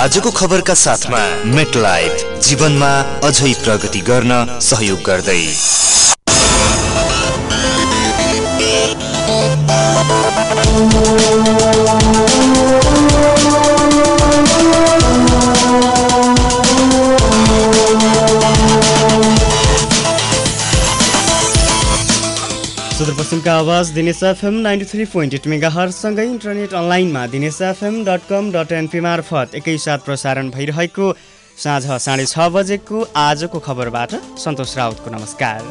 आजको खबरका साथमा मेटलाइफ जीवनमा अझै प्रगति गर्न सहयोग गर्दै। सुदूरपश्चिमका आवाज दिनेश FM 93.8 मेगाहर्ज सँगै इन्टरनेट अनलाइनमा dinesfm.com.np मार्फत एकैसाथ प्रसारण भइरहेको साँझ 6:30 बजेको आजको खबरबाट सन्तोष राउतको नमस्कार।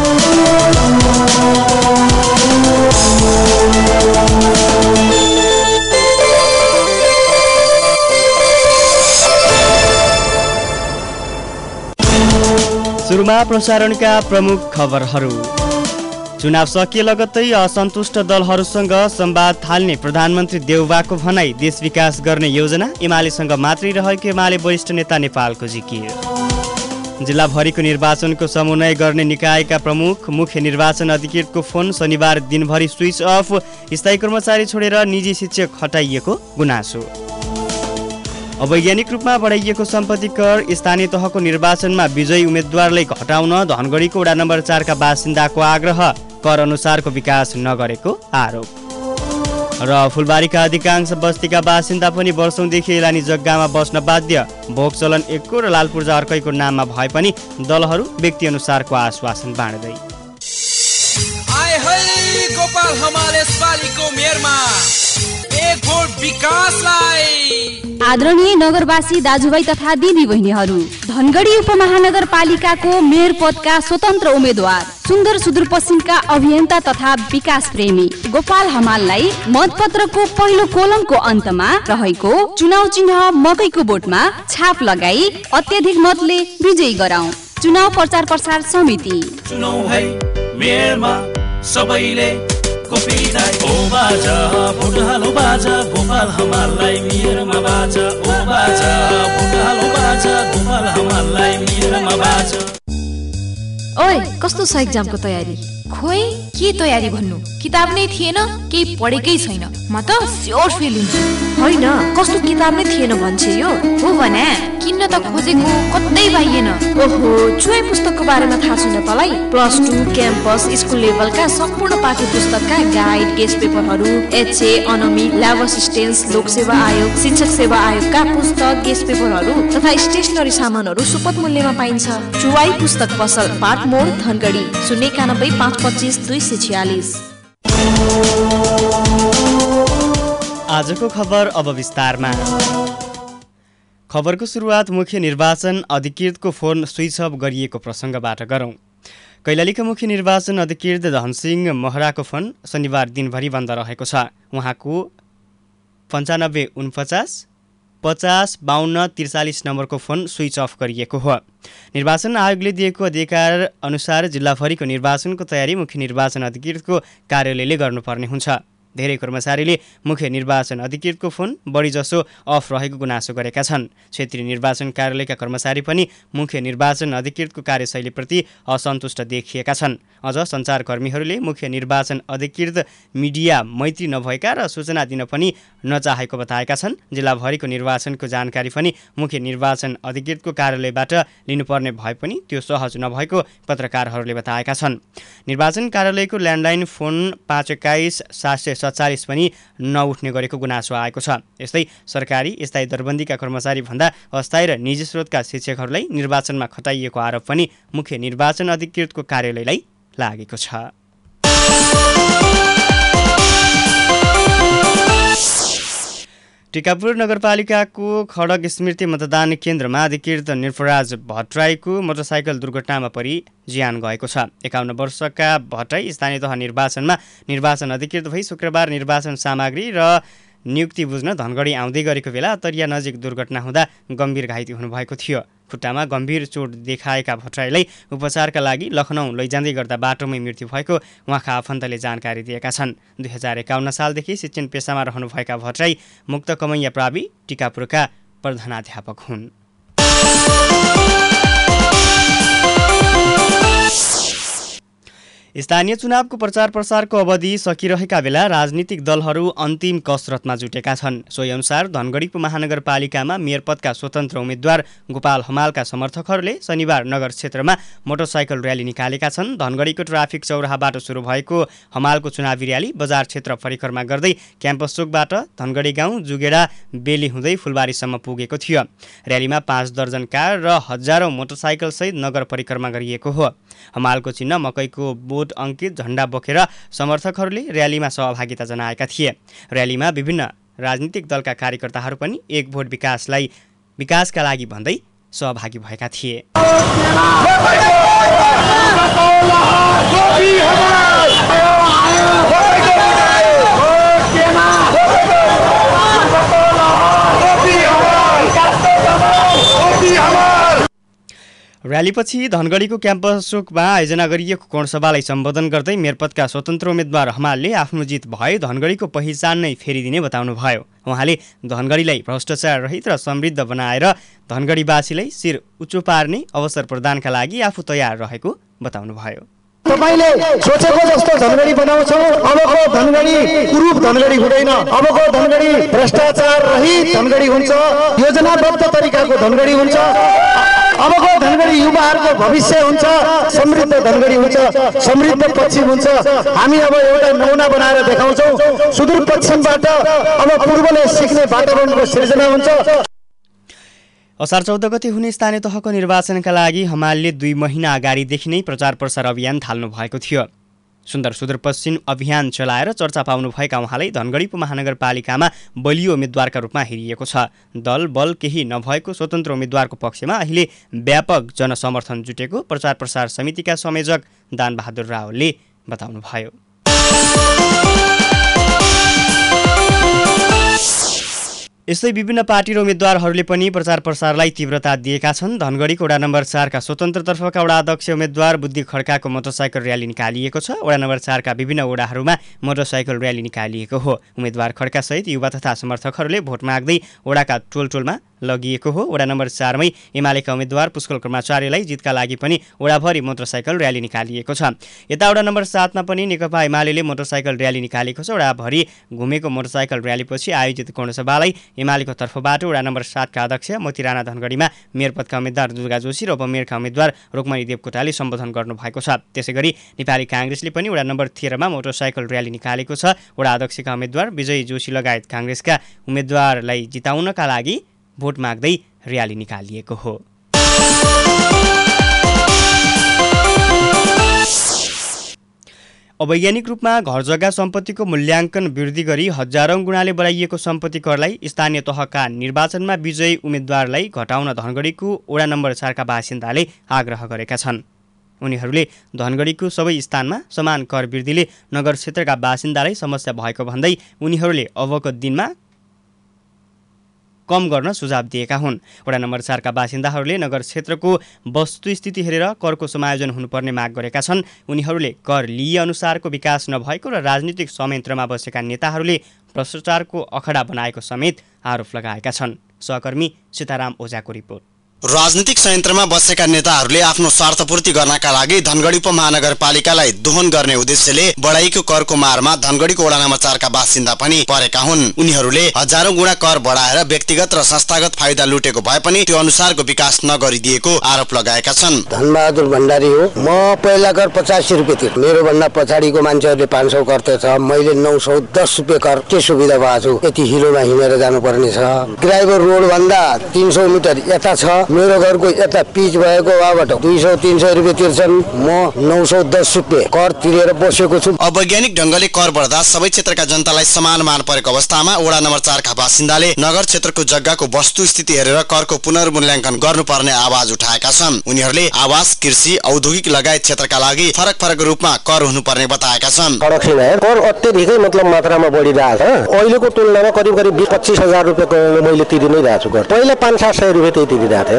सुरुमा प्रसारणका प्रमुख खबरहरू। चुनाव सकिए लगत्तै असन्तुष्ट दलहरूसँग संवाद थाल्ने प्रधानमन्त्री देउबाको भनाई। देश विकास गर्ने योजना एमालेसँग मात्रै रहेको एमाले वरिष्ठ नेता नेपालको जिकिर। जिल्लाभरिको निर्वाचनको समन्वय गर्ने निकायका प्रमुख मुख्य निर्वाचन अधिकृतको फोन शनिबार दिनभरि स्विच अफ। स्थायी कर्मचारी छोडेर निजी शिक्षक हटाइएको गुनासो। अवैज्ञानिक रूपमा बढाइएको सम्पत्ति कर स्थानीय तहको निर्वाचनमा विजयी उम्मेद्वारलाई हटाउन धनगढीको वडा नम्बर 4 का बासिन्दाको आग्रह। कर अनुसारको विकास नगरेको आरोप। र फुलबारीका अधिकांश बस्तीका बासिन्दा पनि वर्षौंदेखि एलानी जग्गामा बस्न बाध्य। भोग चलन एकको र लालपूर्जा अर्कैको नाममा भए पनि दलहरू व्यक्ति अनुसारको आश्वासन बाँड्दै। गोपाल हमारे पालिको मेयरमा एक भोट विकासलाई। आदरणीय नगरवासी दाजुभाइ तथा दिदी बहिनीहरू, धनगढी उपमहानगरपालिकाको मेयर पदका स्वतन्त्र उम्मेद्वार सुन्दर सुदूरपश्चिमका अभियन्ता तथा विकास प्रेमी गोपाल हमाललाई मतपत्रको पहिलो कोलमको अन्तमा रहेको चुनाव चिन्ह मकैको बोटमा छाप लगाई अत्याधिक मतले विजयी गराउँ। चुनाव प्रचार प्रसार समिति। चुनाव है मेयरमा सबैले कोपिलाई ओ बाजा भोट हालो बाजा गोपाल हमाललाई मेयरमा बाजा ओ बाजा भोट हालो बाजा गोपाल हमाललाई मेयरमा बाजा। ओए कस्तो छ एक्जामको तयारी? खोइ के तयारी भन्नु, किताब नै थिएन, केही पढेकै छैन, म त स्योर फेल हुन्छु। होइन कस्तो किताब नै थिएन भन्छ यो हो भने किन्न त खोजेको कतै पाइएन। ओहो चुवाई पुस्तकको बारेमा थाहा छैन तलाई? +2 क्याम्पस स्कुल लेभलका सम्पूर्ण पाठ्य पुस्तकका गाइड गेस्ट पेपरहरू एचए अनमी ल्याब असिस्टेन्स लोकसेवा आयोग शिक्षक सेवा आयोगका पुस्तक गेस्ट पेपरहरू तथा स्टेशनरी सामानहरू सुपथ मूल्यमा पाइन्छ। चुवाई पुस्तक पसल पार्क मोड धनगढी 091 525 246। आजको खबर अब विस्तारमा। खबरको सुरुवात मुख्य निर्वाचन अधिकृतको फोन स्विच अफ गरिएको प्रसङ्गबाट गरौँ। कैलालीका मुख्य निर्वाचन अधिकृत धनसिंह महराको फोन शनिबार दिनभरि बन्द रहेको छ। उहाँको 95 49 50 52 43 नम्बरको फोन स्विच अफ गरिएको हो। निर्वाचन आयोगले दिएको अधिकार अनुसार जिल्लाभरिको निर्वाचनको तयारी मुख्य निर्वाचन अधिकृतको कार्यालयले गर्नुपर्ने हुन्छ। धेरै कर्मचारीले मुख्य निर्वाचन अधिकृतको फोन बढीजसो अफ रहेको गुनासो गरेका छन्। क्षेत्रीय निर्वाचन कार्यालयका कर्मचारी पनि मुख्य निर्वाचन अधिकृतको कार्यशैलीप्रति असन्तुष्ट देखिएका छन्। अझ सञ्चारकर्मीहरूले मुख्य निर्वाचन अधिकृत मिडिया मैत्री नभएका र सूचना दिन पनि नचाहेको बताएका छन्। जिल्लाभरिको निर्वाचनको जानकारी पनि मुख्य निर्वाचन अधिकृतको कार्यालयबाट लिनुपर्ने भए पनि त्यो सहज नभएको पत्रकारहरूले बताएका छन्। निर्वाचन कार्यालयको ल्यान्डलाइन फोन 521 747 पनि नउठ्ने गरेको गुनासो आएको छ। यस्तै सरकारी स्थायी दरबन्दीका कर्मचारी भन्दा अस्थायी र निजी स्रोतका शिक्षकहरूलाई निर्वाचनमा खटाइएको आरोप पनि मुख्य निर्वाचन अधिकृतको कार्यालयलाई लागेको छ। टिकापुर नगरपालिकाको खडक स्मृति मतदान केन्द्रमा अधिकृत निर्फराज भट्टराईको मोटरसाइकल दुर्घटनामा परि ज्यान गएको छ। 51 वर्षका भट्टराई स्थानीय तह निर्वाचनमा निर्वाचन अधिकृत भई शुक्रबार निर्वाचन सामग्री र नियुक्ति बुझ्न धनगढी आउँदै गरेको बेला अतरिया नजिक दुर्घटना हुँदा गम्भीर घाइते हुनुभएको थियो। खुट्टामा गम्भीर चोट देखाएका भट्टराईलाई उपचारका लागि लखनऊ लैजाँदै गर्दा बाटोमै मृत्यु भएको उहाँका आफन्तले जानकारी दिएका छन्। 2051 सालदेखि शिक्षण पेसामा रहनुभएका भट्टराई मुक्त कमैया प्रावि टिकापुरका प्रधानाध्यापक हुन्। स्थानीय चुनावको प्रचार प्रसारको अवधि सकिरहेका बेला राजनीतिक दलहरू अन्तिम कसरतमा जुटेका छन्। सोही अनुसार धनगढी उपमहानगरपालिकामा मेयर पदका स्वतन्त्र उम्मेद्वार गोपाल हमालका समर्थकहरूले शनिबार नगर क्षेत्रमा मोटरसाइकल र्याली निकालेका छन्। धनगढीको ट्राफिक चौराहाबाट सुरु भएको हमालको चुनावी र्याली बजार क्षेत्र परिक्रमा गर्दै क्याम्पस चोकबाट धनगढी गाउँ जुगेडा बेली हुँदै फुलबारीसम्म पुगेको थियो। र्यालीमा 5 दर्जन कार र हजारौं मोटरसाइकलसहित नगर परिक्रमा गरिएको हो। हमालको चिन्ह मकैको बोट अङ्कित झण्डा बोकेर समर्थकहरूले र्यालीमा सहभागिता जनाएका थिए। र्यालीमा विभिन्न राजनीतिक दलका कार्यकर्ताहरू पनि एक भोट विकासका लागि भन्दै सहभागी भएका थिए। र्यालीपछि धनगढीको क्याम्पस चोकमा आयोजना गरिएको कोणसभालाई सम्बोधन गर्दै मेयर पदका स्वतन्त्र उम्मेद्वार हमालले आफ्नो जित भए धनगढीको पहिचान नै फेरिदिने बताउनुभयो। उहाँले धनगढीलाई भ्रष्टाचार रहित र समृद्ध बनाएर धनगढीवासीलाई शिर उच्चो पार्ने अवसर प्रदानका लागि आफू तयार रहेको बताउनुभयो। तपाईले सोचेको जस्तो धनगढी बनाउँछौ। अबको धनगढी कुरूप धनगढी हुँदैन। अबको धनगढी भ्रष्टाचार रहित धनगढी हुन्छ। योजनाबद्ध तरिकाको धनगढी हुन्छ। अबको धनगढी युवाहरूको भविष्य हुन्छ। समृद्ध धनगढी हुन्छ। समृद्ध पश्चिम हुन्छ। हामी अब एउटा नमुना बनाएर देखाउँछौ। सुदूर पश्चिमबाट अब पूर्वले सिक्ने वातावरणको सिर्जना हुन्छ। असार 14 गते हुने स्थानीय तहको निर्वाचनका लागि हमालले 2 महिना अगाडिदेखि नै प्रचार प्रसार अभियान थाल्नु भएको थियो। सुदूरपश्चिम अभियान चलाएर चर्चा पाउनुभएका उहाँले धनगढी उपमहानगरपालिकामा बलियो उम्मेद्वारका रूपमा हेरिएको छ। दल बल केही नभएको स्वतन्त्र उम्मेद्वारको पक्षमा अहिले व्यापक जनसमर्थन जुटेको प्रचार प्रसार समितिका संयोजक दानबहादुर रावलले बताउनुभयो। यस्तै विभिन्न पार्टी र उम्मेद्वारहरूले पनि प्रचार प्रसारलाई तीव्रता दिएका छन्। धनगढीको वडा नम्बर 4 का स्वतन्त्रतर्फका वडा अध्यक्ष उम्मेद्वार बुद्धि खड्काको मोटरसाइकल र्याली निकालिएको छ। वडा नम्बर 4 का विभिन्न वडाहरूमा मोटरसाइकल र्याली निकालिएको हो। उम्मेद्वार खड्कासहित युवा तथा समर्थकहरूले भोट माग्दै वडाका टोलटोलमा लगिएको हो। वडा नम्बर 4 मै एमालेका उम्मेद्वार पुष्कल कर्माचार्यलाई जितका लागि पनि वडाभरि मोटरसाइकल र्याली निकालिएको छ। यता वडा नम्बर 7 मा पनि नेकपा एमाले मोटरसाइकल र्याली निकालेको छ। वडाभरि घुमेको मोटरसाइकल र्यालीपछि आयोजित कोणसभालाई एमालेको तर्फबाट वडा नम्बर 7 का अध्यक्ष मोती राणा धनगढीमा मेयर पदका उम्मेद्वार दुर्गा जोशी र उपमेयरका उम्मेद्वार रुक्मणी देवकोटाले सम्बोधन गर्नुभएको छ। त्यसैगरी नेपाली काङ्ग्रेसले पनि वडा नम्बर 13 मा मोटरसाइकल र्याली निकालेको छ। वडा अध्यक्षका उम्मेद्वार विजय जोशी लगायत काङ्ग्रेसका उम्मेद्वारलाई जिताउनका लागि भोट माग्दै र्याली निकालिएको हो। अवैज्ञानिक रूपमा घर जग्गा सम्पत्तिको मूल्याङ्कन वृद्धि गरी हजारौं गुणाले बढाइएको सम्पत्ति करलाई स्थानीय तहका निर्वाचनमा विजयी उम्मेद्वारलाई घटाउन धनगढीको वडा नम्बर 4 का बासिन्दाले आग्रह गरेका छन्। उनीहरूले धनगढीको सबै स्थानमा समान कर वृद्धिले नगर क्षेत्रका बासिन्दालाई समस्या भएको भन्दै उनीहरूले अबको दिनमा कम गर्न सुझाव दिएका हुन्। वडा नम्बर 4 का बासिन्दाहरूले नगर क्षेत्रको वस्तुस्थिति हेरेर करको समायोजन हुनुपर्ने माग गरेका छन्। उनीहरूले कर लिए अनुसारको विकास नभएको र राजनीतिक संयन्त्रमा बसेका नेताहरूले भ्रष्टाचारको अखडा बनाएको समेत आरोप लगाएका छन्। सहकर्मी सीताराम ओझाको रिपोर्ट। राजनीतिक संयन्त्रमा बसेका नेताहरूले आफ्नो स्वार्थपूर्ति गर्नका लागि धनगढी उपमहानगरपालिकालाई दोहन गर्ने उद्देश्यले बढाइएको करको मारमा धनगढीको वडा नम्बर 4 का बासिन्दा पनि परेका हुन्। उनीहरूले हजारौं गुणा कर बढाएर व्यक्तिगत र संस्थागत फाइदा लुटेको भए पनि त्यो अनुसारको विकास नगरिदिएको आरोप लगाएका छन्। धनबहादुर भण्डारी हो। म पहिला कर 85 रुपैयाँ थियो। मेरो भन्दा पछाडिको मान्छेहरूले 500 कर तिर्छ। मैले 910 रुपैयाँ कर के सुविधा भएको छु। यति हिलोमा हिँडेर जानुपर्ने छ। ड्राइभर रोड भन्दा 300 मिटर यता छ। मेरो घरको यता पिच भएको वाबाट 200-300 रुपैयाँ तिर्छन्। म 910 रुपैयाँ कर तिरेर बसेको छु। अवैज्ञानिक ढंगले कर बढ्दा सबै क्षेत्रका जनतालाई समान मान परेको अवस्थामा वडा नम्बर 4 का बासिन्दाले नगर क्षेत्रको जग्गाको वस्तुस्थिति हेरेर करको पुनर्मूल्याङ्कन गर्नुपर्ने आवाज उठाएका छन्। उनीहरूले आवास, कृषि, औद्योगिक लगायत क्षेत्रका लागि फरक फरक रूपमा कर हुनुपर्ने बताएका छन्। सडक सीमा कर अत्यधिकै मात्रामा बढिरहेको छ। अहिलेको तुलनामा करिब 20-25 हजार रुपैयाँको मैले तिरि नै रहेको छु। पहिला 500-700 रुपैयाँ तिरिरहेको थिएँ।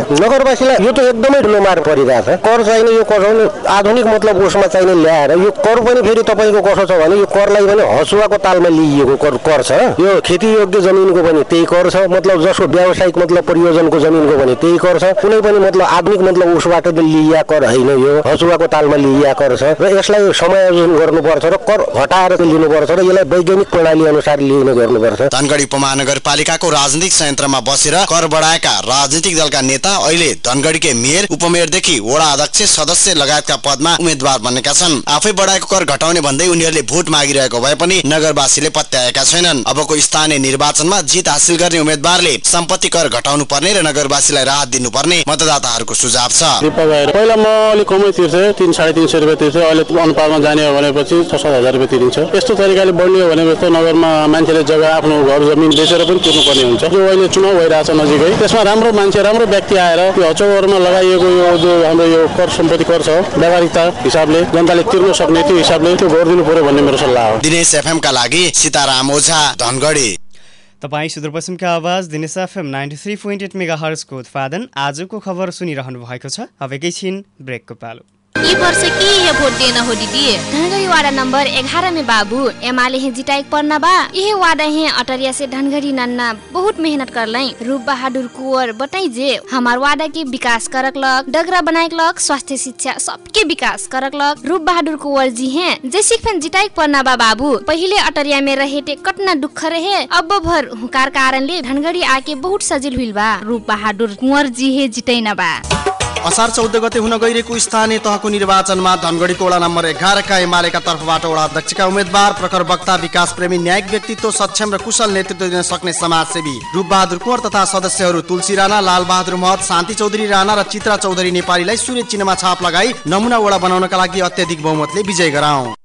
नगरवासीलाई यो त एकदमै ठुलो मार परिरहेछ। कर चाहिने यो कर आधुनिक मतलब उसमा चाहिने ल्याएर यो कर पनि फेरि तपाईँको कसो छ भने यो करलाई पनि हसुवाको तालमा लिइएको कर छ। यो खेती योग्य जमिनको पनि त्यही कर छ, मतलब जसको व्यावसायिक मतलब प्रयोजनको जमिनको पनि त्यही कर छ। कुनै पनि मतलब आधुनिक मतलब उसबाट लिइया कर होइन, यो हसुवाको तालमा लिइया कर छ र यसलाई समायोजन गर्नुपर्छ र कर हटाएर लिनुपर्छ र यसलाई वैज्ञानिक प्रणाली अनुसार लिने गर्नुपर्छ। धनगढी उपमहानगरपालिकाको राजनीतिक संयन्त्रमा बसेर कर बढाएका राजनीतिक दलका नेता अहिले धनगढीकै मेयर, उपमेयरदेखि वडा अध्यक्ष, सदस्य लगायतका पदमा उम्मेद्वार बनेका छन्। आफै बढाएको कर घटाउने भन्दै उनीहरूले भोट मागिरहेको भए पनि नगरवासीले पत्याएका छैनन्। अबको स्थानीय निर्वाचनमा जित हासिल गर्ने उम्मेद्वारले सम्पत्ति कर घटाउनु पर्ने र नगरवासीलाई राहत दिनुपर्ने मतदाताहरूको सुझाव छ। पहिला म अलिक कमै तिर्थे, 300-350 रुपियाँ तिर्थे, अहिले अनुपातमा जाने हो भनेपछि 6-7 हजार रुपियाँ तिरिन्छ। यस्तो तरिकाले बढ्ने हो भने जस्तो नगरमा मान्छेले जग्गा आफ्नो घर जमिन बेचेर पनि तिर्नुपर्ने हुन्छ। जो अहिले चुनाव भइरहेछ नजिकै, त्यसमा राम्रो मान्छे राम्रो व्यक्ति आएर यो हचौरमा लगाइएको यो जो हाम्रो यो कर सम्पत्ति कर छ व्यावहारिकता हिसाबले जनताले तिर्न सक्ने त्यो हिसाबले त्यो गरिदिनु पर्यो भन्ने मेरो सल्लाह हो। दिनेश एफएम का लागि सीताराम ओझा, धनगढी। तपाईँ सुदूरपश्चिमका आवाज दिनेश एफएम 93.8 मेगाहर्जको उत्पादन आजको खबर सुनिरहनु भएको छ। अब एकैछिन ब्रेकको पालो। ई वर्ष के ये भोट देना हो दीदी? धनगढ़ी वार्ड नंबर 11 में बाबू एमाले हैं जिताई पड़ना बा। यह वार्ड है अटरिया से धनगढ़ी नन्ना बहुत मेहनत कर लाई। रूप बहादुर कुंवर बताई जे हमार वार्ड के विकास करक लग, डगरा बनाए लग, स्वास्थ्य शिक्षा सबके विकास करक लग। रूप बहादुर कुंवर जी हैं जैसे फैन जिताई पड़ना बा बाबू। पहले अटरिया में रहे थे कतना दुख रहे, अब भर हुकार कारण ले धनगढ़ी आके बहुत सजिल हुई बा। रूप बहादुर कुंवर जी है जिताई न बा। असार 14 गते हुन गइरहेको स्थानीय तहको निर्वाचनमा धनगढीको वडा नम्बर 11 का एमालेका तर्फबाट वडा अध्यक्षका उम्मेद्वार प्रखर वक्ता, विकास प्रेमी, न्यायिक व्यक्तित्व, सक्षम र कुशल नेतृत्व दिन सक्ने समाजसेवी रूप बहादुर कुंवर तथा सदस्यहरू तुलसी राणा, लाल बहादुर महत, शान्ति चौधरी राणा र चित्रा चौधरी नेपालीलाई सूर्य चिन्हमा छाप लगाई नमुना वडा बनाउनका लागि अत्याधिक बहुमतले विजय गराउँ।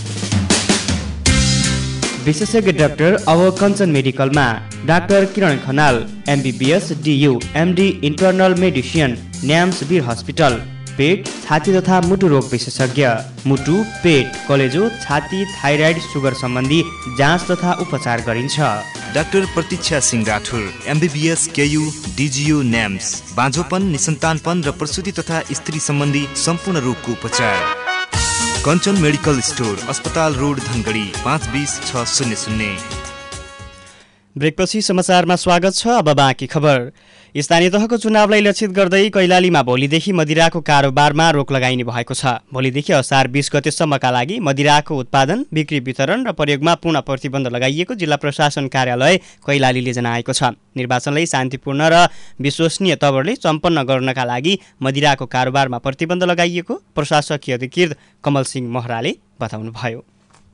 विशेषज्ञ डाक्टर अब कञ्चन मेडिकलमा doctor Kiran Khanal, MBBS, DU, MD internal medicine, NAMS Bir hospital, पेट, छाती तथा मुटु रोग विशेषज्ञ, मुटु, पेट, कलेजो, छाती, थाइराइड, सुगर सम्बन्धी जाँच तथा उपचार गरिन्छ। डाक्टर प्रतीक्षा सिंह राठुर, MBBS, KU, DGU, न्याम्स, बाँझोपन, निसन्तानपन र प्रसुति तथा स्त्री सम्बन्धी सम्पूर्ण रोगको उपचार। कञ्चन मेडिकल स्टोर, अस्पताल रोड, धनगढी 520-600। ब्रेकपछि समाचारमा स्वागत छ। अब बाँकी खबर। स्थानीय तहको चुनावलाई लक्षित गर्दै कैलालीमा भोलिदेखि मदिराको कारोबारमा रोक लगाइने भएको छ। भोलिदेखि असार 20 गतेसम्मका लागि मदिराको उत्पादन, बिक्री, वितरण र प्रयोगमा पूर्ण प्रतिबन्ध लगाइएको जिल्ला प्रशासन कार्यालय कैलालीले जनाएको छ। निर्वाचनलाई शान्तिपूर्ण र विश्वसनीय तवरले सम्पन्न गर्नका लागि मदिराको कारोबारमा प्रतिबन्ध लगाइएको प्रशासकीय अधिकृत कमल सिंह महराले बताउनुभयो।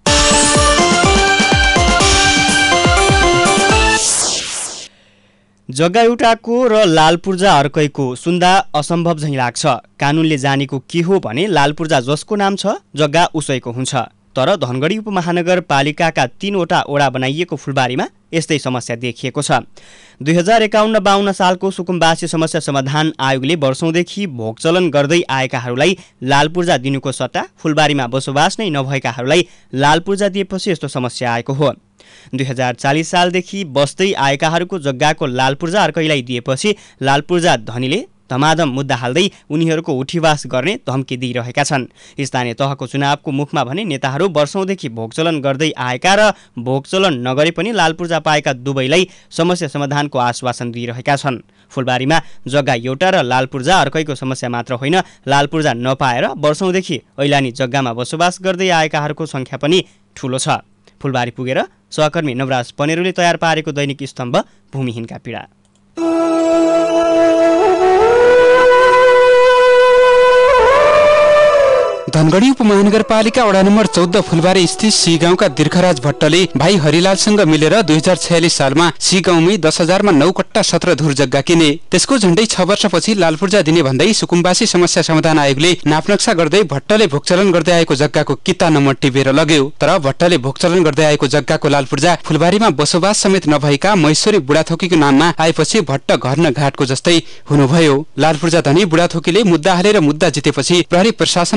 जग्गा एउटाको र लाल पूर्जा अर्कैको सुन्दा असम्भव झैँ लाग्छ। कानुनले जानेको के हो भने लाल पूर्जा जसको नाम छ जग्गा उसैको हुन्छ। तर धनगढी उपमहानगरपालिकाका 3वटा ओडा बनाइएको फुलबारीमा यस्तै समस्या देखिएको छ। 2051-52 सालको सुकुम्बासी समस्या समाधान आयोगले वर्षौंदेखि भोगचलन गर्दै आएकाहरूलाई लाल पूर्जा दिनुको सट्टा फुलबारीमा बसोबास नै नभएकाहरूलाई लाल पूर्जा दिएपछि यस्तो समस्या आएको हो। 2040 सालदेखि बस्दै आएकाहरूको जग्गाको लाल पूर्जा अर्कैलाई दिएपछि लाल पूर्जा धनीले धमाधम मुद्दा हाल्दै उनीहरूको उठीवास गर्ने धम्की दिइरहेका छन्। स्थानीय तहको चुनावको मुखमा भने नेताहरू वर्षौंदेखि भोगचलन गर्दै आएका र भोगचलन नगरे पनि लाल पूर्जा पाएका दुवैलाई समस्या समाधानको आश्वासन दिइरहेका छन्। फुलबारीमा जग्गा एउटा र लाल पूर्जा अर्कैको समस्या मात्र होइन, लाल पूर्जा नपाएर वर्षौंदेखि ऐलानी जग्गामा बसोबास गर्दै आएकाहरूको संख्या पनि ठूलो छ। फुलबारी पुगेर सहकर्मी नवराज पनेरुले तयार पारेको दैनिक स्तम्भ भूमिहीनका पीडा। धनगढी उपमहानगरपालिका वडा नम्बर 14 फुलबारी स्थित सी गाउँका दीर्घराज भट्टले भाइ हरिलालसँग मिलेर 2046 सालमा सी गाउँमै 10,000मा 9 कट्टा 17 धुर जग्गा किने। त्यसको झण्डै 6 वर्षपछि लाल पूर्जा दिने भन्दै सुकुम्बासी समस्या समाधान आयोगले नापनक्सा गर्दै भट्टले भोगचलन गर्दै आएको जग्गाको किता नम्बर टिपेर लग्यो। तर भट्टले भोगचलन गर्दै आएको जग्गाको लाल पूर्जा फुलबारीमा बसोबास समेत नभएका महेश्वरी बुढाथोकीको नाममा आएपछि भट्ट घर न घाटको जस्तै हुनुभयो। लाल पूर्जा धनी बुढाथोकीले मुद्दा हालेर मुद्दा जितेपछि प्रहरी प्रशासन लगाएर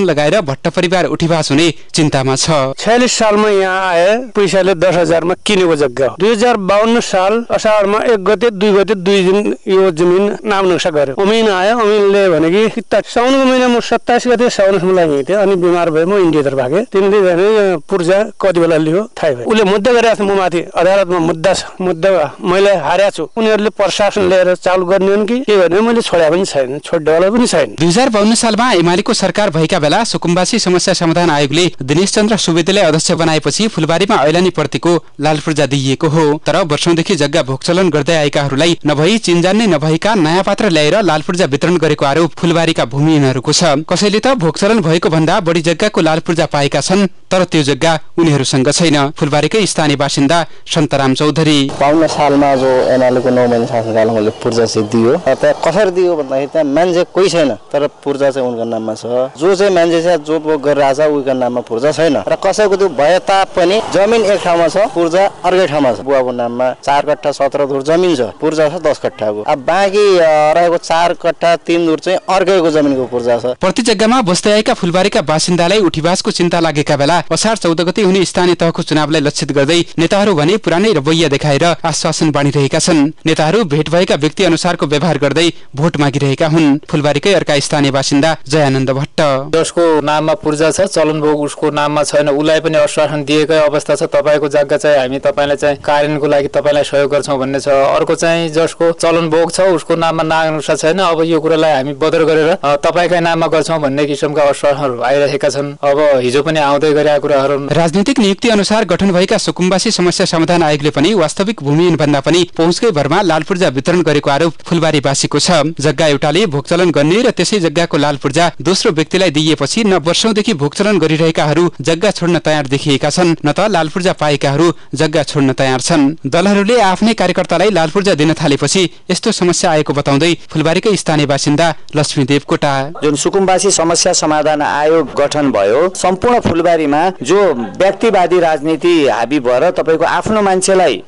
भट्ट परिवार उठिवास हुने चिन्तामा छ। 46 सालमा यहाँ आए, पैसाले 10,000 मा किनेको जग्गा हो। 2052 साल असारमा 1 गते 2 गते 2 दिन यो जमिन नाम नक्सा गर्यो। अमिन आयो, अमिनले भने कि साउनको महिनामा 27 गते साउनमा हिँड्थे, अनि बिमार भए म इन्डियातिर भागे। तिनले भने पूर्जा कति बेला लियो थाहै भएन। उसले मुद्दा गरेको छ, म माथि अदालतमा मुद्दा छ, मुद्दा मैले हारेको छु। उनीहरूले प्रशासन लिएर चालु गर्ने हुन् कि के गर्ने, मैले छोडे पनि छैन, छोड्नेवाला पनि छैन। 2052 सालमा एमालेको सरकार भएका बेला सुकुम्बासी समस्या समाधान आयोगले दिनेश चन्द्र सुवेदीलाई अध्यक्ष बनाएपछि फुलबारीमा ऐलानी प्रतिको लाल पूर्जा दिइएको हो। तर वर्षौंदेखि जग्गा भोगचलन गर्दै आएकाहरूलाई नभई चिन्जान्ने नभएका नयाँ पात्र ल्याएर लाल पूर्जा वितरण गरेको आरोप फुलबारीका भूमिहीनहरूको छ। कसैले त भोगचलन भएको भन्दा बढी जग्गाको लाल पूर्जा पाएका छन्, तर त्यो जग्गा उनीहरूसँग छैन। फुलबारीकै स्थानीय बासिन्दा सन्तराम चौधरी 52 सालमा जो एमालेको 9 महिना शासनकालमा उसले पूर्जा चाहिँ दियो, त्यहाँ कसरी दियो भन्दाखेरि त्यहाँ मान्छे कोही छैन, तर पूर्जा चाहिँ उनको नाममा छ। जो चाहिँ मान्छे चाहिँ जोत भोग गरिरहेछ उनको नाममा पूर्जा छैन, र कसैको त्यो भए तापनि जमिन एक ठाउँमा छ, पूर्जा अर्कै ठाउँमा छ। बुवाको नाममा 4 कट्ठा 17 धुर जमिन छ, पूर्जा छ 10 कट्ठाको। अब बाँकी रहेको 4 कट्ठा 3 धुर चाहिँ अर्कैको जमिनको पूर्जा छ। प्रति जग्गामा बस्दै आएका फुलबारीका बासिन्दालाई उठिवासको चिन्ता लागेका बेला असार 14 गते हुने स्थानीय तहको चुनावलाई लक्षित गर्दै नेताहरू भने पुरानै रवैया देखाएर आश्वासन बाँडिरहेका छन्। नेताहरू भेट भएका व्यक्ति अनुसारको व्यवहार गर्दै भोट मागिरहेका हुन्। फुलबारीकै अर्का स्थानीय बासिन्दा जयानन्द भट्ट, जसको नाममा पूर्जा छ, चलन भोग उसको नाममा छैन, उसलाई पनि आश्वासन दिएकै अवस्था छ। तपाईको जग्गा चाहिँ हामी तपाईलाई चाहिँ कार्यान्वयनको लागि तपाईलाई सहयोग गर्छौं भन्ने छ। अर्को चाहिँ जसको चलन भोग छ उसको नाममा नागनुसा छैन, अब यो कुरालाई हामी बदर गरेर तपाईकै नाममा गर्छौं भन्ने किसिमका आश्वासनहरू आइरहेका छन्। अब हिजो पनि आउँदै गरेका कुराहरू। राजनीतिक नियुक्ति अनुसार गठन भएका सुकुम्बासी समस्या समाधान आयोगले पनि वास्तविक भूमिहीन भन्दा पनि पहुँचकै भरमा लाल पूर्जा वितरण गरेको आरोप फुलबारीवासीको छ। जग्गा एउटाले भोगचलन गर्ने र त्यसै जग्गाको लाल पूर्जा दोस्रो व्यक्तिलाई दिइएपछि न वर्षौंदेखि भोगचलन गरिरहेकाहरू जग्गा छोड्न तयार देखिएका छन्, न त लाल पूर्जा पाएकाहरू जग्गा छोड्न तयार छन्। दलहरूले आफ्नै कार्यकर्तालाई लाल पूर्जा दिन थालेपछि यस्तो समस्या आएको बताउँदै फुलबारीकै स्थानीय बासिन्दा लक्ष्मी देवकोटा, जुन सुकुम्बासी समस्या समाधान आयोग गठन भयो, सम्पूर्ण फुलबारीमा जो व्यक्तिवादी राजनीति हाबी भएर तपाईको आफ्नो मान्छेलाई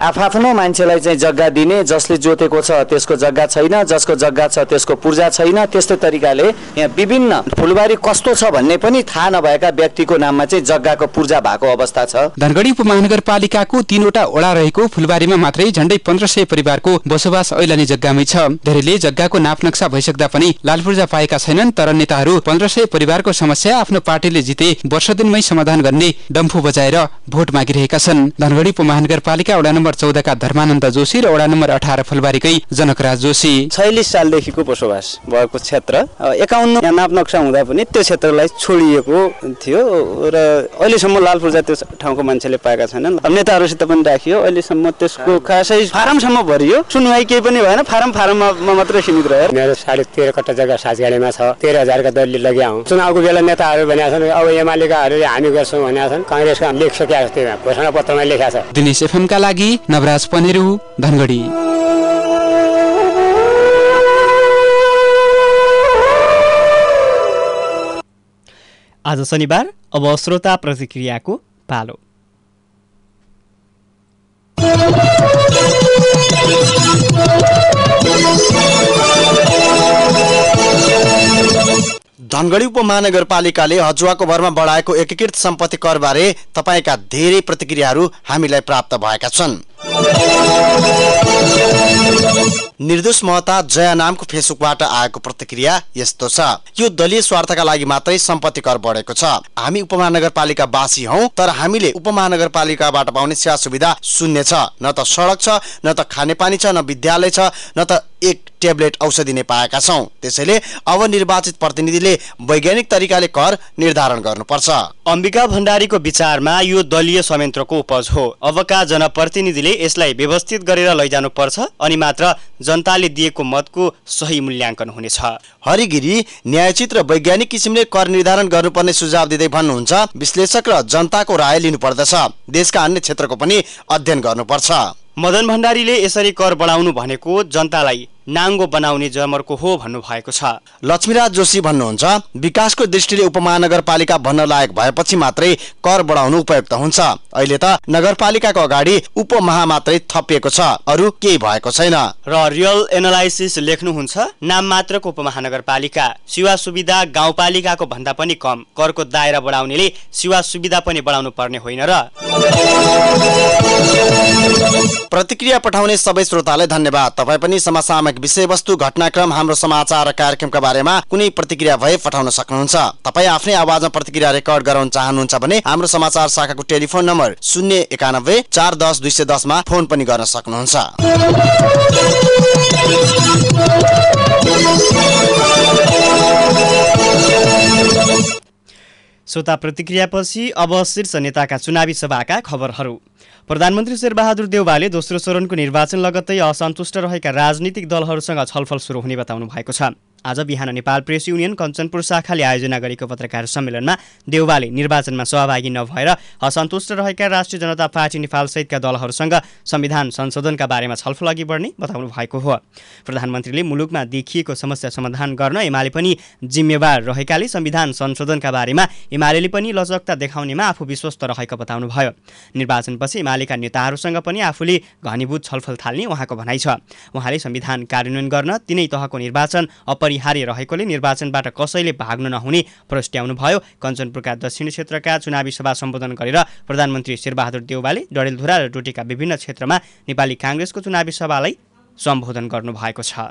चाहिँ जग्गा दिने, जसले जोतेको छ त्यसको जग्गा छैन, जसको जग्गा छ त्यसको पूर्जा छैन, त्यस्तै तरिकाले यहाँ विभिन्न फुलबारी कस्तो छ भन्ने पनि थाहा नभएका व्यक्तिको नाममा चाहिँ जग्गाको पूर्जा भएको अवस्था छ। धनगढी उपमहानगरपालिकाको 3 वटा वडा रहेको फुलबारीमा मात्रै झण्डै 1500 परिवारको बसोबास ऐलानी जग्गामै छ। धेरैले जग्गाको नाप नक्सा भइसक्दा पनि लाल पूर्जा पाएका छैनन्, तर नेताहरू 1500 परिवारको समस्या आफ्नो पार्टीले जिते वर्ष दिनमै समाधान गर्ने डम्फु बजाएर भोट मागिरहेका छन्। धनगढी उपमहानगरपालिका वडा नम्बर 14 का धर्मानन्द जोशी र वडा नम्बर 18 फुलबारीकै जनकराज जोशी, 46 सालदेखिको बसोबास भएको क्षेत्र 51 यहाँ नाप नक्सा हुँदा पनि त्यो क्षेत्रलाई छोडिएको थियो र अहिलेसम्म लाल पूर्जा त्यो ठाउँको मान्छेले पाएका छैनन्। नेताहरूसित पनि राखियो, अहिलेसम्म त्यसको खासै फारमसम्म भरियो, सुनवाई केही पनि भएन, फारममा मात्रै सीमित रह्यो। मेरो 13.5 कट्ठा जग्गा सासगाडीमा छ, 13,000 का दलले लगाउँ। चुनावको बेला नेताहरू भनेका छन् अब एमालेकाहरूले हामी गर्छौँ भनेका छन्, कांग्रेसका लेखसकेका जस्तै घोषणा पत्रमा लेखेका छ। दिनेश एफएम का लागि नवराज पनेरू, धनगढी। आज शनिबार, अब श्रोता प्रतिक्रियाको पालो। धनगढी उपमहानगरपालिकाले हजुवाको भरमा बढाएको एकीकृत सम्पत्ति कर बारे तपाईका धेरै प्रतिक्रियाहरू हामीलाई प्राप्त भएका छन्। निर्दोष महता जया नामको फेसबुकबाट आएको प्रतिक्रिया यस्तो छ। यो दलीय स्वार्थका लागि मात्रै सम्पत्ति कर बढेको छ। हामी उपमहानगरपालिका वासी हौं, तर हामीले उपमहानगरपालिकाबाट पाउने सेवा सुविधा शून्य छ। न त सडक छ, न त खानेपानी छ, न विद्यालय छ, न त एक ट्याब्लेट औषधि नै पाएका छौं। त्यसैले अब निर्वाचित प्रतिनिधिले वैज्ञानिक तरिकाले कर निर्धारण गर्नुपर्छ। अम्बिका भण्डारीको विचारमा यो दलीय संयन्त्रको उपज हो। अबका जनप्रतिनिधिले यसलाई व्यवस्थित गरेर लैजानुपर्छ, अनि मात्र जनताले दिएको मतको सही मूल्याङ्कन हुनेछ। हरिगिरी न्यायोचित र वैज्ञानिक किसिमले कर निर्धारण गर्नुपर्ने सुझाव दिँदै भन्नुहुन्छ, विश्लेषक र जनताको राय लिनुपर्दछ। देशका अन्य क्षेत्रको पनि अध्ययन गर्नुपर्छ। मदन भण्डारीले यसरी कर बढाउनु भनेको जनतालाई नाङ्गो बनाउने जमर्को हो भन्नुभएको छ। लक्ष्मीराज जोशी भन्नुहुन्छ, विकासको दृष्टिले उपमहानगरपालिका भन्न लायक भएपछि मात्रै कर बढाउनु उपयुक्त हुन्छ। अहिले त नगरपालिकाको अगाडि उपमहा मात्रै थपिएको छ, अरू केही भएको छैन। र रियल एनालाइसिस लेख्नुहुन्छ, नाम मात्रको उपमहानगरपालिका, सेवा सुविधा गाउँपालिकाको भन्दा पनि कम, करको दायरा बढाउनेले सेवा सुविधा पनि बढाउनु पर्ने होइन र। प्रतिक्रिया पठाउने सबै श्रोतालाई धन्यवाद। तपाईँ पनि समसामयिक विषयवस्तु, घटनाक्रम, हाम्रो समाचार र कार्यक्रमका बारेमा कुनै प्रतिक्रिया भए पठाउन सक्नुहुन्छ। तपाईँ आफ्नै आवाजमा प्रतिक्रिया रेकर्ड गराउन चाहनुहुन्छ भने हाम्रो समाचार शाखाको टेलिफोन नम्बर 091 410 210 मा फोन पनि गर्न सक्नुहुन्छ। श्रोता प्रतिक्रियापछि अब शीर्ष नेताका चुनावी सभाका खबरहरू। प्रधानमन्त्री शेरबहादुर देउवाले दोस्रो चरणको निर्वाचन लगत्तै असन्तुष्ट रहेका राजनीतिक दलहरूसँग छलफल सुरु हुने बताउनु भएको छ। आज बिहान नेपाल प्रेस युनियन कञ्चनपुर शाखाले आयोजना गरेको पत्रकार सम्मेलनमा देउवाले निर्वाचनमा सहभागी नभएर असन्तुष्ट रहेका राष्ट्रिय जनता पार्टी नेपाल सहितका दलहरूसँग संविधान संशोधनका बारेमा छलफल अघि बढ्ने बताउनु भएको हो। प्रधानमन्त्रीले मुलुकमा देखिएको समस्या समाधान गर्न एमाले पनि जिम्मेवार रहेकाले संविधान संशोधनका बारेमा एमाले पनि लचकता देखाउनेमा आफू विश्वस्त रहेको बताउनु भयो। निर्वाचनपछि एमालेका नेताहरूसँग पनि आफूले घनीभूत छलफल थाल्ने उहाँको भनाइ छ। उहाँले संविधान कार्यान्वयन गर्न तिनै तहको निर्वाचन अपरिहार्य रहेकोले निर्वाचनबाट कसैले भाग्न नहुने प्रस्ट्याउनु भयो। कञ्चनपुरका दक्षिणी क्षेत्रका चुनावी सभा सम्बोधन गरेर प्रधानमन्त्री शेरबहादुर देउवाले डडेलधुरा र डोटीका विभिन्न क्षेत्रमा नेपाली काङ्ग्रेसको चुनावी सभालाई सम्बोधन गर्नुभएको छ।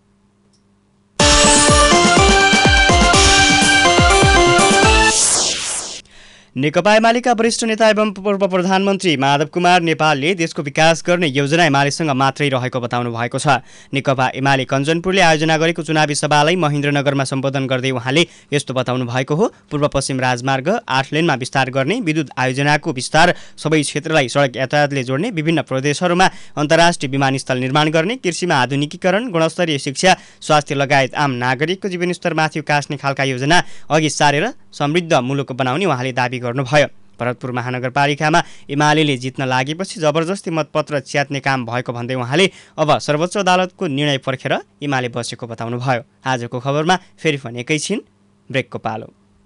नेकपा एमालेका वरिष्ठ नेता एवं पूर्व प्रधानमन्त्री माधव कुमार नेपालले देशको विकास गर्ने योजना एमालेसँग मात्रै रहेको बताउनु भएको छ। नेकपा एमाले कञ्चनपुरले आयोजना गरेको चुनावी सभालाई महेन्द्रनगरमा सम्बोधन गर्दै उहाँले यस्तो बताउनु भएको हो। पूर्व पश्चिम राजमार्ग 8 लेनमा विस्तार गर्ने, विद्युत आयोजनाको विस्तार, सबै क्षेत्रलाई सडक यातायातले जोड्ने, विभिन्न प्रदेशहरूमा अन्तर्राष्ट्रिय विमानस्थल निर्माण गर्ने, कृषिमा आधुनिकीकरण, गुणस्तरीय शिक्षा, स्वास्थ्य लगायत आम नागरिकको जीवनस्तर माथि उकास्ने खालका योजना अघि सारेर समृद्ध मुलुक बनाउने उहाँले दाबी गर्नुभयो। भरतपुर महानगरपालिकामा एमाले जित्न लागेपछि जबरजस्ती मतपत्र च्यात्ने काम भएको भन्दै उहाँले अब सर्वोच्च अदालतको निर्णय पर्खेर एमाले बसेको बताउनु भयो। आजको खबरमा फेरि पनि एकैछिन ब्रेकको पालो।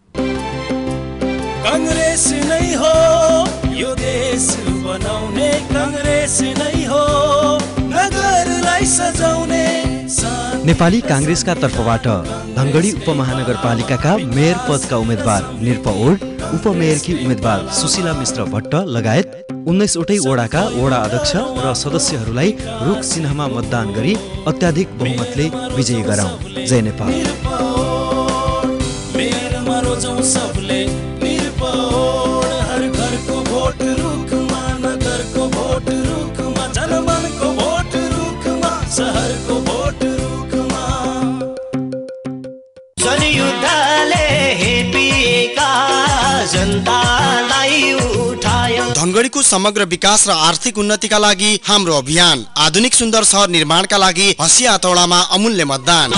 कांग्रेस नै हो यो देश बनाउने, कांग्रेस नै हो नगरलाई सजाउने। नेपाली कांग्रेसका तर्फबाट धनगढी उपमहानगरपालिकाका मेयर पदका उम्मेद्वार निरप ओड, उपमेयरकी उम्मेद्वार सुशीला मिश्र भट्ट लगायत 19 वटै वडाका वडा अध्यक्ष र सदस्यहरूलाई रुख चिन्हमा मतदान गरी अत्याधिक बहुमतले विजयी गराउँ। जय नेपाल। धनगढीको समग्र विकास र आर्थिक उन्नतिका लागि हाम्रो अभियान। आधुनिक सुन्दर शहर निर्माणका लागि हँसिया हतौडामा अमूल्य मतदान।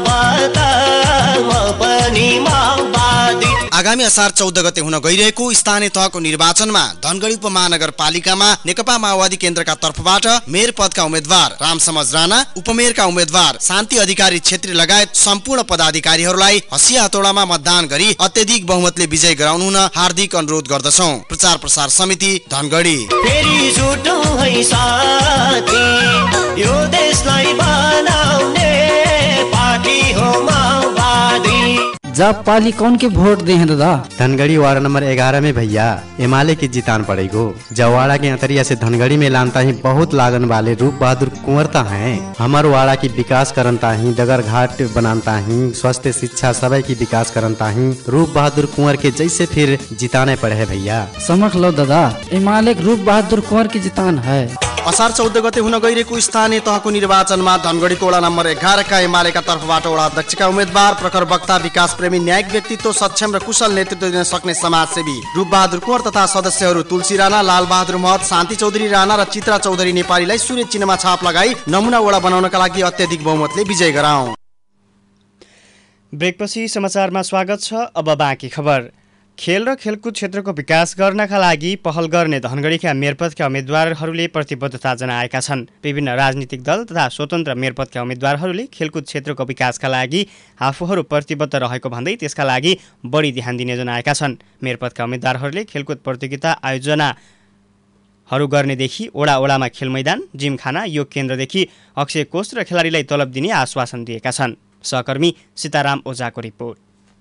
आगामी असार 14 गते हुन गइरहेको स्थानीय तहको निर्वाचनमा धनगढी उपमहानगरपालिकामा नेकपा माओवादी केन्द्रका तर्फबाट मेयर पदका उम्मेद्वार रामसमज राणा, उपमेयरका उम्मेद्वार शान्ति अधिकारी छेत्री लगायत सम्पूर्ण पदाधिकारीहरूलाई हँसिया हतौडामा मतदान गरी अत्यधिक बहुमतले विजय गराउनु हुन हार्दिक अनुरोध गर्दछौं। प्रचार प्रसार समिति धनगढी। फेरि जुटौं है साथी, यो देशलाई बनाउने पार्टी हो माओवादी। जब पाली कौन के वोट दे हैं दादा? धनगढ़ी वार्ड नंबर 11 में भैया एमाले की जितान पड़ेगो। जवाड़ा के अंतरिया से धनगढ़ी में लानता ही बहुत लागन वाले रूप बहादुर कुंवरता हैं। हमार वाड़ा की विकास करनता ही, डगर घाट बनाता ही, स्वास्थ्य शिक्षा सबै की विकास करनता ही रूप बहादुर कुंवर के जैसे फिर जिताने पड़े है भैया। समझ लो दादा, एमाले रूप बहादुर कुंवर की जितान है। असार 14 गते हुन गइरहेको स्थानीय तहको निर्वाचनमा धनगढीको वडा नम्बर 11 का एमालेका तर्फबाट वडा अध्यक्षका उम्मेद्वार प्रखर वक्ता, विकास प्रेमी, न्यायिक व्यक्तित्व, सक्षम र कुशल नेतृत्व दिन सक्ने समाजसेवी रूप बहादुर कुंवर तथा सदस्यहरू तुलसी राणा, लाल बहादुर महत, शान्ति चौधरी राणा र चित्रा चौधरी नेपालीलाई सूर्य चिन्हमा छाप लगाई नमुना वडा बनाउनका लागि अत्याधिक बहुमतले विजय गराउँ। ब्रेकपछि समाचारमा स्वागत छ। अब बाँकी खबर। खेल र खेलकुद क्षेत्रको विकास गर्नका लागि पहल गर्ने धनगढीका मेयरपदका उम्मेद्वारहरूले प्रतिबद्धता जनाएका छन्। विभिन्न राजनीतिक दल तथा स्वतन्त्र मेयरपदका उम्मेद्वारहरूले खेलकुद क्षेत्रको विकासका लागि आफूहरू प्रतिबद्ध रहेको भन्दै त्यसका लागि बढी ध्यान दिने जनाएका छन्। मेयरपदका उम्मेद्वारहरूले खेलकुद प्रतियोगिता आयोजनाहरू गर्नेदेखि ओडा ओडामा खेल मैदान, जिमखाना, योग केन्द्रदेखि अक्षय कोष र खेलाडीलाई तलब दिने आश्वासन दिएका छन्। सहकर्मी सीताराम ओझाको रिपोर्ट।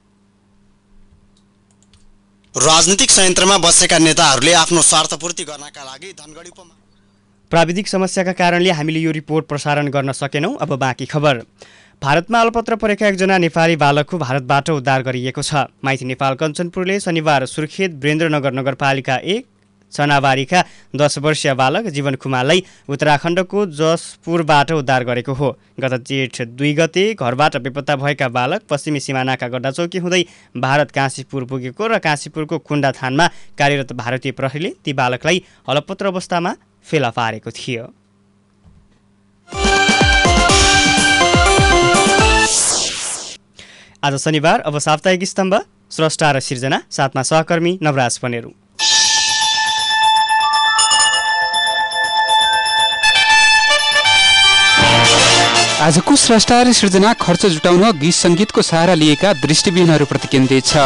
राजनीतिक संयन्त्रमा बसेका नेताहरूले आफ्नो स्वार्थपूर्ति गर्नका लागि धनगढी प्राविधिक समस्याका कारणले हामीले यो रिपोर्ट प्रसारण गर्न सकेनौं। अब बाँकी खबर। भारतमा अल्पत्र परेका एकजना नेपाली बालकको भारतबाट उद्धार गरिएको छ। माइती नेपाल कञ्चनपुरले शनिबार सुर्खेत वीरेन्द्रनगर नगरपालिका 1 चनाबारीका 10 वर्षीय बालक जीवन कुमारलाई उत्तराखण्डको जसपुरबाट उद्धार गरेको हो। गत जेठ 2 गते घरबाट बेपत्ता भएका बालक पश्चिमी सिमानाका गड्डाचौकी हुँदै भारत काशीपुर पुगेको र काशीपुरको कुण्डा थानमा कार्यरत भारतीय प्रहरीले ती बालकलाई अलपत्र अवस्थामा फेला पारेको थियो। आज शनिबार। अब साप्ताहिक स्तम्भ, स्रष्टा र सिर्जना, साथमा सहकर्मी नवराज पनेरू। आजको स्रष्टा र सृजना खर्च जुटाउन गीत सङ्गीतको सहारा लिएका दृष्टिविहीनहरूप्रति केन्द्रित छ।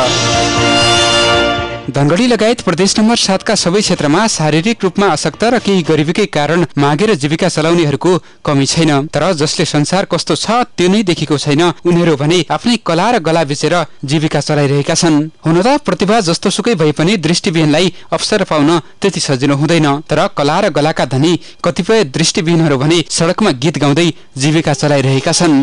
धनगढी लगायत प्रदेश नम्बर 7 का सबै क्षेत्रमा शारीरिक रूपमा अशक्त र केही गरिबीकै कारण मागेर जीविका चलाउनेहरूको कमी छैन। तर जसले संसार कस्तो छ त्यो नै देखेको छैन। उनीहरू भने आफ्नै कला र गला बेचेर जीविका चलाइरहेका छन्। हुन त प्रतिभा जस्तो सुकै भए पनि दृष्टिविहीनलाई अवसर पाउन त्यति सजिलो हुँदैन। तर कला र गलाका धनी कतिपय दृष्टिविहीनहरू भने सडकमा गीत गाउँदै जीविका चलाइरहेका छन्।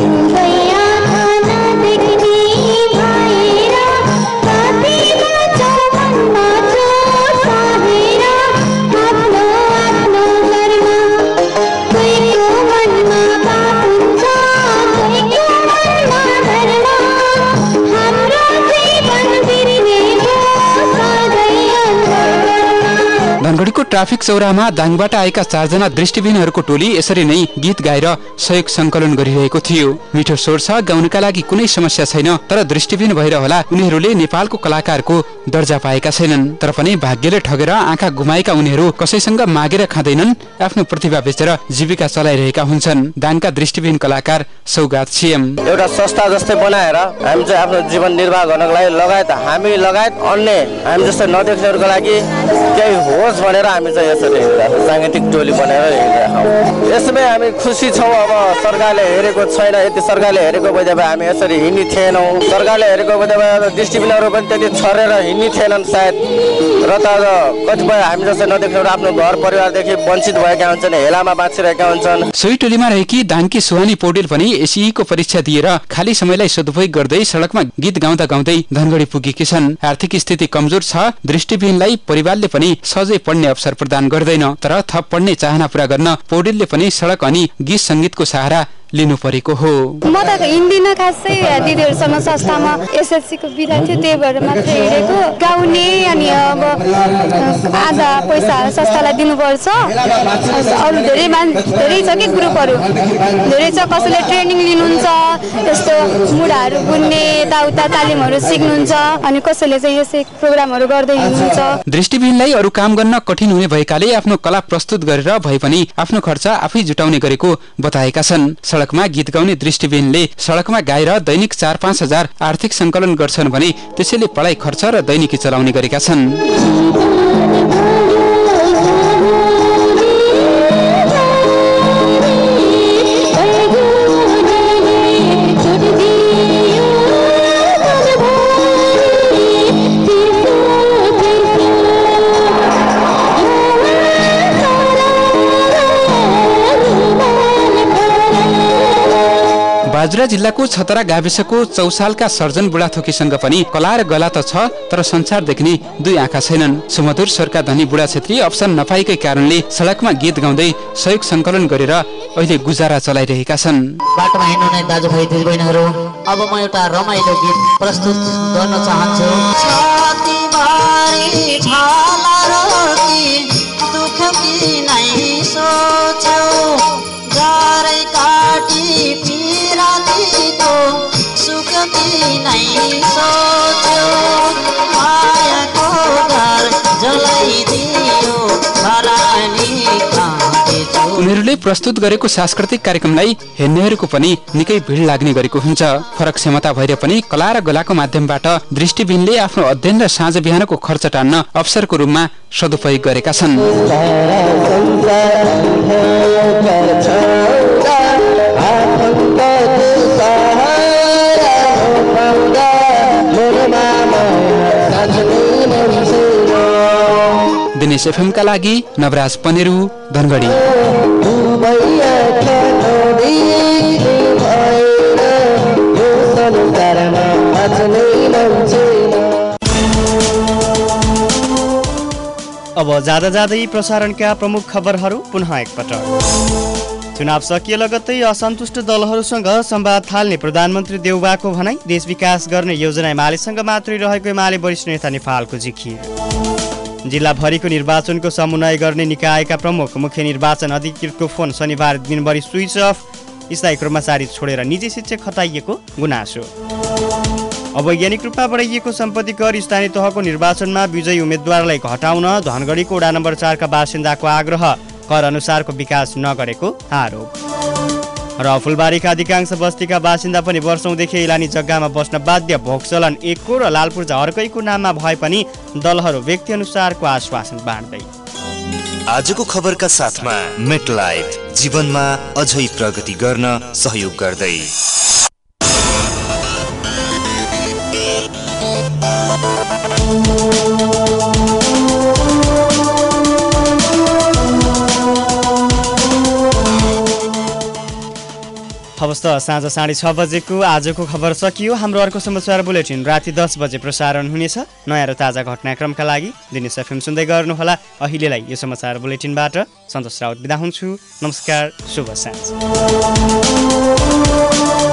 धनगढीको ट्राफिक चौरामा दाङबाट आएका 4 जना दृष्टिविहीनहरूको टोली यसरी नै गीत गाएर सहयोग सङ्कलन गरिरहेको थियो। मिठो स्वर छ, गाउनका लागि कुनै समस्या छैन। तर दृष्टिविहीन भएर होला उनीहरूले नेपालको कलाकारको दर्जा पाएका छैनन्। तर पनि भाग्यले ठगेर आँखा गुमाएका उनीहरू कसैसँग मागेर खाँदैनन्, आफ्नो प्रतिभा बेचेर जीविका चलाइरहेका हुन्छन्। दाङका दृष्टिविहीन कलाकार सौगात छिएम एउटा संस्था जस्तै बनाएर हामी चाहिँ आफ्नो जीवन निर्वाह गर्नको लागि लगायत अन्य हामी जस्तो नदेख्नेहरूको लागि केही होस् भनेर हामी चाहिँ यसरी हिँडिरहेको साङ्गीतिक टोली बनाएर हिँडिरहेको छौँ। यसमै हामी खुसी छौँ। अब सरकारले हेरेको छैन, यदि सरकारले हेरेको भए हामी यसरी हिँड्ने थिएनौँ। सरकारले हेरेको भए दृष्टिविहीनहरू पनि त्यति छरेर हिँड्ने थिएनन् सायद। र त कतिपय हामी जस्तै नदेख्नेहरू आफ्नो घर परिवारदेखि वञ्चित भएका हुन्छन्, हेलामा बाँचिरहेका हुन्छन्। सोही टोलीमा रहेकी दाङकी सुहानी पौडेल पनि एसईको परीक्षा दिएर खाली समयलाई सदुपयोग गर्दै सडकमा गीत गाउँदा गाउँदै धनगढी पुगेकी छन्। आर्थिक स्थिति कमजोर छ। दृष्टिविहीनलाई परिवारले पनि सजै पढ्ने अवसर प्रदान गर्दैन। तर थप पढ्ने चाहना पूरा गर्न पौडेलले पनि सडक अनि गीत सङ्गीतको सहारा लिनु परेको हो। म त हिँड्दिनँ, खासै दिदीहरूसँग संस्थामा एसएलसीको विद्यार्थी, त्यही भएर मात्रै हिँडेको। गाउने अनि अब आधा पैसा संस्थालाई दिनुपर्छ। अरू धेरै छ कि ग्रुपहरू धेरै छ। कसैले ट्रेनिङ लिनुहुन्छ, यस्तो मुढाहरू बुन्ने, यताउता तालिमहरू सिक्नुहुन्छ, अनि कसैले चाहिँ यसै प्रोग्रामहरू गर्दै हिँड्नुहुन्छ। दृष्टिविहीनलाई अरू काम गर्न कठिन हुने भएकाले आफ्नो कला प्रस्तुत गरेर भए पनि आफ्नो खर्च आफै जुटाउने गरेको बताएका छन्। सडकमा गीत गाउने दृष्टिविहीनले सडकमा गाएर दैनिक 4-5 हजार आर्थिक सङ्कलन गर्छन् भने त्यसैले पढाइ खर्च र दैनिकी चलाउने गरेका छन्। बाजुरा जिल्लाको छतरा गाविसको चौसालका सर्जन बुढाथोकीसँग पनि कला र गला त छ, तर संसार देख्ने 2 आँखा छैनन्। सुमधुर स्वरका धनी बुढा छेत्री अवसर नपाएकै कारणले सडकमा गीत गाउँदै सहयोग सङ्कलन गरेर अहिले गुजारा चलाइरहेका छन्। बाटोमा हिँड्नुहुने दाजुभाइ दिदीबहिनीहरू, अब म एउटा रमाइलो गीत प्रस्तुत गर्न चाहन्छु। सुख की नहीं सोचो। उनीहरूले प्रस्तुत गरेको सांस्कृतिक कार्यक्रमलाई हेर्नेहरूको पनि निकै भिड लाग्ने गरेको हुन्छ। फरक क्षमता भएर पनि कला र गलाको माध्यमबाट दृष्टिबिनले आफ्नो अध्ययन र साँझ बिहानको खर्च टान्न अवसरको रूपमा सदुपयोग गरेका छन्। दिनेश एफएमका लागि नवराज पनेरू, धनगढी। अब जाँदा जाँदै प्रसारणका प्रमुख खबरहरू पुनः एकपटक। चुनाव सकिए लगत्तै असन्तुष्ट दलहरूसँग संवाद थाल्ने प्रधानमन्त्री देउबाको भनाई। देश विकास गर्ने योजना एमालेसँग मात्रै रहेको एमाले वरिष्ठ नेता नेपालको जिकिर। जिल्लाभरिको निर्वाचनको समन्वय गर्ने निकायका प्रमुख मुख्य निर्वाचन अधिकृतको फोन शनिबार दिनभरि स्विच अफ। स्थायी कर्मचारी छोडेर निजी शिक्षक खटाइएको गुनासो। अवैज्ञानिक रूपमा बढाइएको सम्पत्ति कर स्थानीय तहको निर्वाचनमा विजयी उम्मेद्वारलाई घटाउन धनगढीको वडा नम्बर 4 का बासिन्दाको आग्रह। कर अनुसारको विकास नगरेको आरोप। र फुलबारीका अधिकांश बस्तीका बासिन्दा पनि वर्षौंदेखि इलानी जग्गामा बस्न बाध्य। भोगचलन एकको र लालपूर्जा अर्कैको नाममा भए पनि दलहरू व्यक्ति अनुसारको आश्वासन बाँड्दै। आजको खबरका साथमा मेटलाइफ जीवनमा अझै प्रगति गर्न सहयोग गर्दै। हवस् त साँझ 6:30 बजेको आजको खबर सकियो। हाम्रो अर्को समाचार बुलेटिन राति 10 बजे प्रसारण हुनेछ। नयाँ र ताजा घटनाक्रमका लागि दिनेश एफएम सुन्दै गर्नुहोला। अहिलेलाई यो समाचार बुलेटिनबाट सन्तोष राउत बिदा हुन्छु। नमस्कार, शुभ साँझ।